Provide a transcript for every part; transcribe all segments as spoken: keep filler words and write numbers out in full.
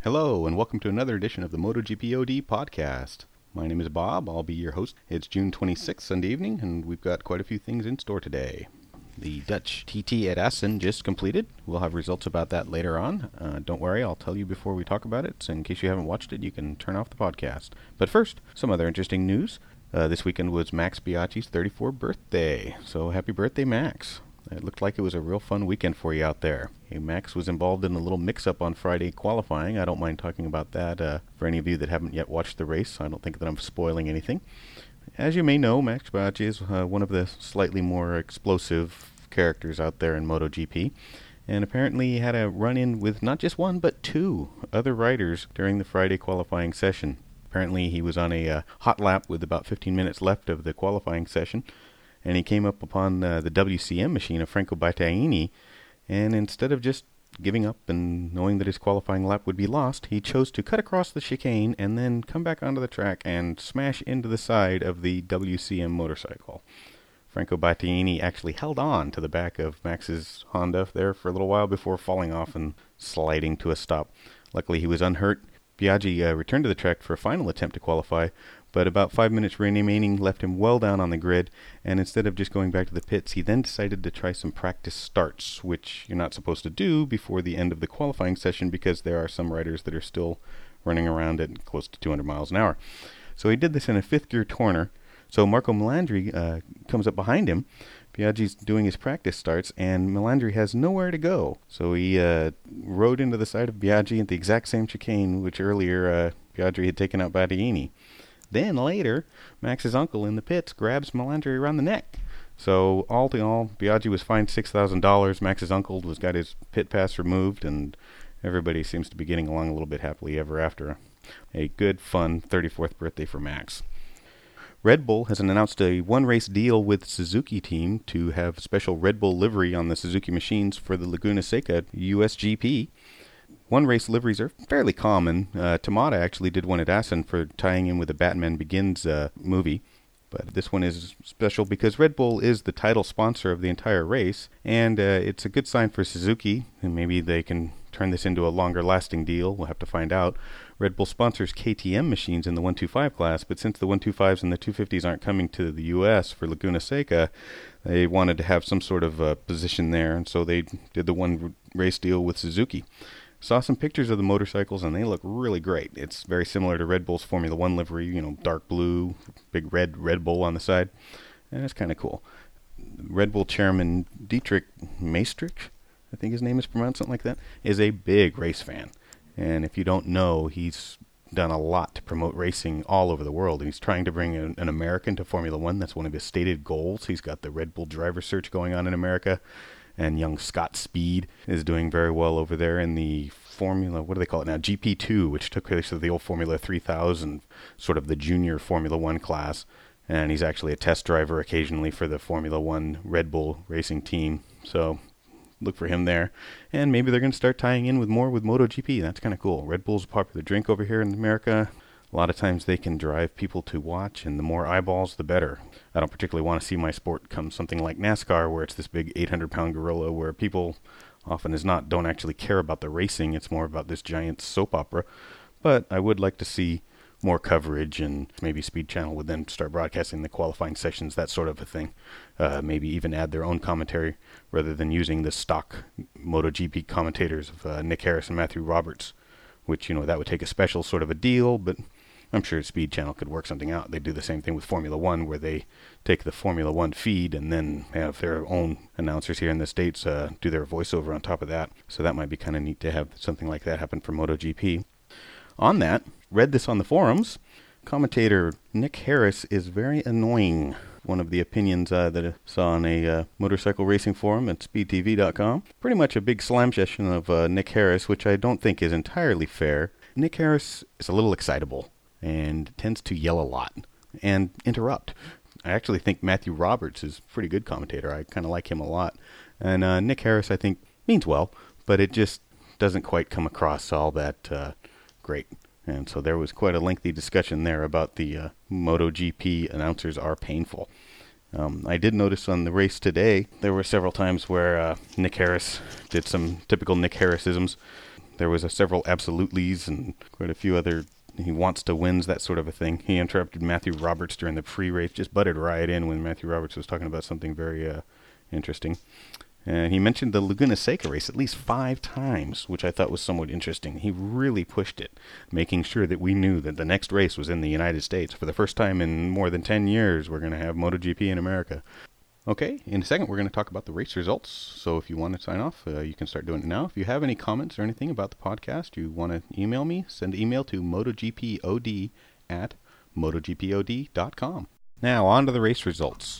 Hello, and welcome to another edition of the MotoGP O D podcast. My name is Bob. I'll be your host. It's June twenty-sixth, Sunday evening, and we've got quite a few things in store today. The Dutch T T at Assen just completed. We'll have results about that later on. Uh, don't worry, I'll tell you before we talk about it, so in case you haven't watched it, you can turn off the podcast. But first, some other interesting news. Uh, this weekend was Max Biaggi's thirty-fourth birthday, so happy birthday, Max. It looked like it was a real fun weekend for you out there. Hey, Max was involved in a little mix-up on Friday qualifying. I don't mind talking about that uh, for any of you that haven't yet watched the race. I don't think that I'm spoiling anything. As you may know, Max Biaggi is uh, one of the slightly more explosive characters out there in MotoGP. And apparently he had a run-in with not just one, but two other riders during the Friday qualifying session. Apparently he was on a uh, hot lap with about fifteen minutes left of the qualifying session, and he came up upon uh, the W C M machine of Franco Battaini, and instead of just giving up and knowing that his qualifying lap would be lost, he chose to cut across the chicane and then come back onto the track and smash into the side of the W C M motorcycle. Franco Battaini actually held on to the back of Max's Honda there for a little while before falling off and sliding to a stop. Luckily, he was unhurt. Biaggi uh, returned to the track for a final attempt to qualify, but about five minutes remaining left him well down on the grid, and instead of just going back to the pits, he then decided to try some practice starts, which you're not supposed to do before the end of the qualifying session because there are some riders that are still running around at close to two hundred miles an hour. So he did this in a fifth gear Torner. So Marco Melandri uh, comes up behind him. Biaggi's doing his practice starts, and Melandri has nowhere to go. So he uh, rode into the side of Biaggi at the exact same chicane which earlier uh, Biaggi had taken out Battaini. Then later, Max's uncle in the pits grabs Melandri around the neck. So all in all, Biaggi was fined six thousand dollars. Max's uncle was got his pit pass removed, and everybody seems to be getting along a little bit happily ever after. A good, fun thirty-fourth birthday for Max. Red Bull has announced a one-race deal with Suzuki team to have special Red Bull livery on the Suzuki machines for the Laguna Seca U S G P. One-race liveries are fairly common. Uh, Tamada actually did one at Assen for tying in with the Batman Begins uh, movie. But this one is special because Red Bull is the title sponsor of the entire race, and uh, it's a good sign for Suzuki, and maybe they can turn this into a longer-lasting deal. We'll have to find out. Red Bull sponsors K T M machines in the one twenty-five class, but since the one twenty-fives and the two fifties aren't coming to the U S for Laguna Seca, they wanted to have some sort of uh, position there, and so they did the one-race deal with Suzuki. Saw some pictures of the motorcycles, and they look really great. It's very similar to Red Bull's Formula One livery, you know, dark blue, big red Red Bull on the side, and it's kind of cool. Red Bull chairman Dietrich Maestricht, I think his name is pronounced something like that, is a big race fan. And if you don't know, he's done a lot to promote racing all over the world. And he's trying to bring an, an American to Formula One. That's one of his stated goals. He's got the Red Bull driver search going on in America. And young Scott Speed is doing very well over there in the Formula, what do they call it now, G P two, which took place of the old Formula three thousand, sort of the junior Formula One class. And he's actually a test driver occasionally for the Formula One Red Bull racing team. So look for him there. And maybe they're going to start tying in with more with MotoGP. That's kind of cool. Red Bull's a popular drink over here in America. A lot of times they can drive people to watch, and the more eyeballs, the better. I don't particularly want to see my sport come something like NASCAR, where it's this big eight hundred pound gorilla, where people often as not don't actually care about the racing. It's more about this giant soap opera. But I would like to see more coverage, and maybe Speed Channel would then start broadcasting the qualifying sessions, that sort of a thing. Uh, maybe even add their own commentary rather than using the stock MotoGP commentators of uh, Nick Harris and Matthew Roberts, which, you know, that would take a special sort of a deal, but I'm sure Speed Channel could work something out. They do the same thing with Formula One, where they take the Formula One feed and then have their own announcers here in the States uh, do their voiceover on top of that. So that might be kind of neat to have something like that happen for MotoGP. On that, read this on the forums. Commentator Nick Harris is very annoying. One of the opinions uh, that I saw on a uh, motorcycle racing forum at speed t v dot com. Pretty much a big slam session of uh, Nick Harris, which I don't think is entirely fair. Nick Harris is a little excitable and tends to yell a lot and interrupt. I actually think Matthew Roberts is a pretty good commentator. I kind of like him a lot. And uh, Nick Harris, I think, means well, but it just doesn't quite come across all that uh, great. And so there was quite a lengthy discussion there about the uh, MotoGP announcers are painful. Um, I did notice on the race today, there were several times where uh, Nick Harris did some typical Nick Harrisisms. there was a several absolutely's and quite a few other he wants to wins, that sort of a thing. He interrupted Matthew Roberts during the pre-race, just butted right in when Matthew Roberts was talking about something very uh, interesting. And he mentioned the Laguna Seca race at least five times, which I thought was somewhat interesting. He really pushed it, making sure that we knew that the next race was in the United States. For the first time in more than ten years, we're going to have MotoGP in America. Okay, in a second, we're going to talk about the race results. So if you want to sign off, uh, you can start doing it now. If you have any comments or anything about the podcast, you want to email me, send an email to MotoGPOD at MotoGPOD dot com. Now, on to the race results.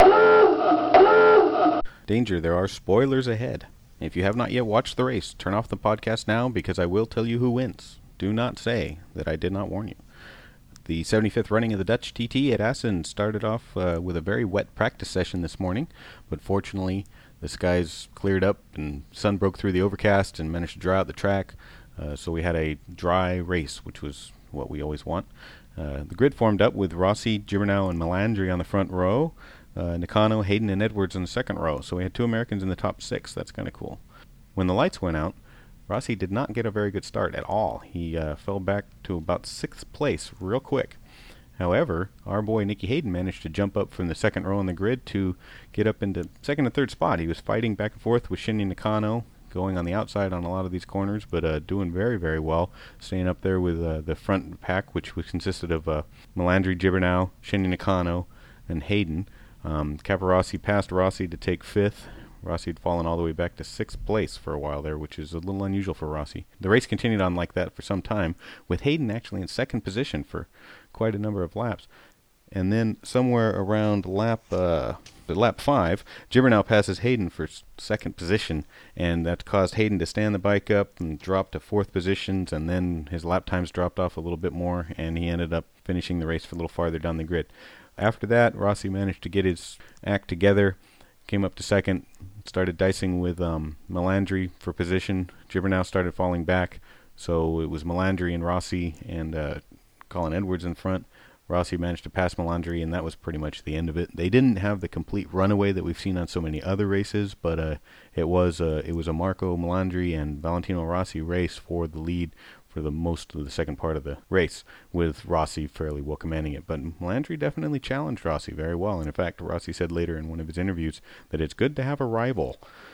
Danger, there are spoilers ahead. If you have not yet watched the race, turn off the podcast now because I will tell you who wins. Do not say that I did not warn you. The seventy-fifth running of the Dutch T T at Assen started off uh, with a very wet practice session this morning, but fortunately the skies cleared up and sun broke through the overcast and managed to dry out the track, uh, so we had a dry race, which was what we always want. Uh, the grid formed up with Rossi, Gibernau, and Melandri on the front row, uh, Nakano, Hayden, and Edwards in the second row, so we had two Americans in the top six. That's kind of cool. When the lights went out, Rossi did not get a very good start at all. He uh, fell back to about sixth place real quick. However, our boy Nicky Hayden managed to jump up from the second row on the grid to get up into second and third spot. He was fighting back and forth with Shinya Nakano, going on the outside on a lot of these corners, but uh, doing very, very well, staying up there with uh, the front pack, which was consisted of uh, Melandri, Gibernau, Shinya Nakano, and Hayden. Um, Caparossi passed Rossi to take fifth. Rossi had fallen all the way back to sixth place for a while there, which is a little unusual for Rossi. The race continued on like that for some time, with Hayden actually in second position for quite a number of laps. And then somewhere around lap uh, lap five, Gibernau passes Hayden for s- second position, and that caused Hayden to stand the bike up and drop to fourth positions, and then his lap times dropped off a little bit more, and he ended up finishing the race a little farther down the grid. After that, Rossi managed to get his act together, came up to second, started dicing with um, Melandri for position. Gibernau started falling back, so it was Melandri and Rossi and uh, Colin Edwards in front. Rossi managed to pass Melandri, and that was pretty much the end of it. They didn't have the complete runaway that we've seen on so many other races, but uh, it was uh, it was a Marco Melandri and Valentino Rossi race for the lead for the most of the second part of the race, with Rossi fairly well commanding it. But Melandri definitely challenged Rossi very well, and in fact, Rossi said later in one of his interviews that it's good to have a rival.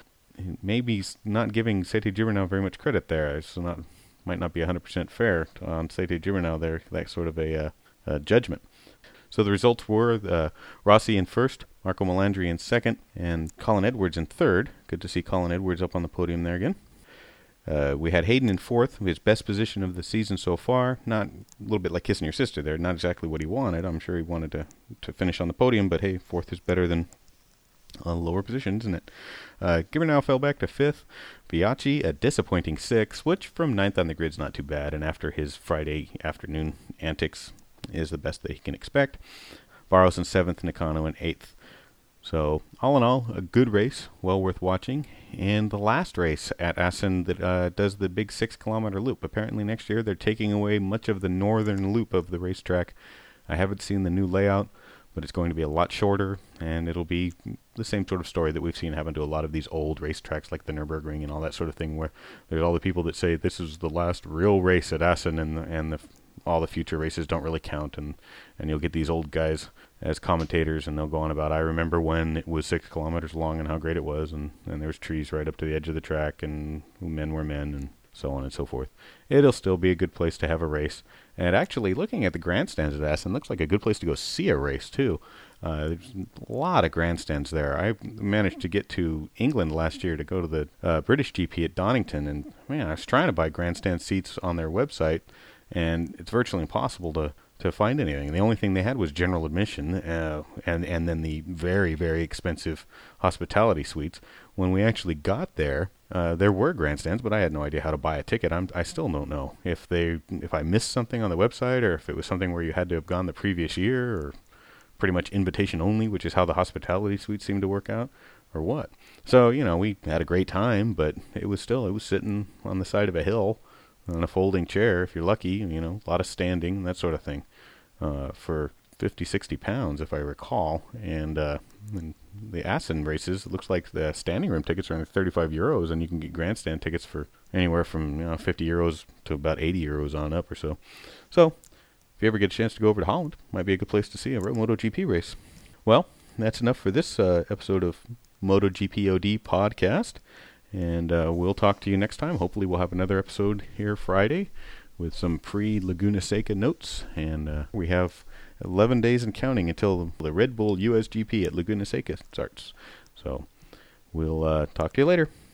Maybe not giving Sete Gibernau very much credit there. It's not might not be one hundred percent fair on Sete Gibernau there, that sort of a uh, uh, judgment. So the results were uh, Rossi in first, Marco Melandri in second, and Colin Edwards in third. Good to see Colin Edwards up on the podium there again. Uh, we had Hayden in fourth, his best position of the season so far. Not a little bit like kissing your sister there. Not exactly what he wanted. I'm sure he wanted to, to finish on the podium, but hey, fourth is better than a lower position, isn't it? Uh, Gibernau fell back to fifth. Biaggi, a disappointing sixth, which from ninth on the grid's not too bad, and after his Friday afternoon antics is the best that he can expect. Barros in seventh, Nakano in eighth. So, all in all, a good race, well worth watching. And the last race at Assen that uh, does the big six-kilometer loop. Apparently next year they're taking away much of the northern loop of the racetrack. I haven't seen the new layout, but it's going to be a lot shorter, and it'll be the same sort of story that we've seen happen to a lot of these old racetracks like the Nürburgring and all that sort of thing, where there's all the people that say this is the last real race at Assen, and the, and the all the future races don't really count, and, and you'll get these old guys as commentators, and they'll go on about, I remember when it was six kilometers long and how great it was, and, and there was trees right up to the edge of the track, and men were men, and so on and so forth. It'll still be a good place to have a race. And actually, looking at the grandstands at Assen, looks like a good place to go see a race, too. Uh, there's a lot of grandstands there. I managed to get to England last year to go to the uh, British G P at Donington, and man, I was trying to buy grandstand seats on their website, and it's virtually impossible to, to find anything. The only thing they had was general admission, uh, and, and then the very, very expensive hospitality suites. When we actually got there, uh, there were grandstands, but I had no idea how to buy a ticket. I'm, I still don't know if they if I missed something on the website, or if it was something where you had to have gone the previous year, or pretty much invitation only, which is how the hospitality suites seemed to work out, or what. So, you know, we had a great time, but it was still, it was sitting on the side of a hill on a folding chair, if you're lucky, you know, a lot of standing, that sort of thing, uh, for fifty, sixty pounds, if I recall. And, uh, and the Assen races, it looks like the standing room tickets are only thirty-five euros, and you can get grandstand tickets for anywhere from, you know, fifty euros to about eighty euros on up or so. So if you ever get a chance to go over to Holland, might be a good place to see a MotoGP race. Well, that's enough for this uh, episode of MotoGPOD podcast, and uh, we'll talk to you next time. Hopefully we'll have another episode here Friday with some pre-Laguna Seca notes, and uh, we have eleven days and counting until the Red Bull U S G P at Laguna Seca starts. So we'll uh, talk to you later.